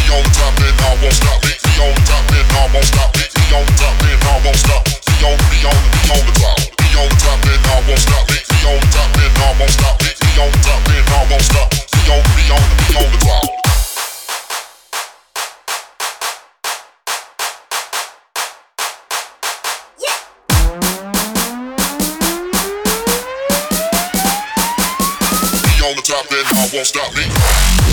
on the top and I won't stop me. We on the top and I won't stop me. We on the top and I won't stop. We on the top. We on the top and I won't stop me. We on the top and I won't stop me. We on the top and I won't stop. We on the top. On the top and I won't stop me.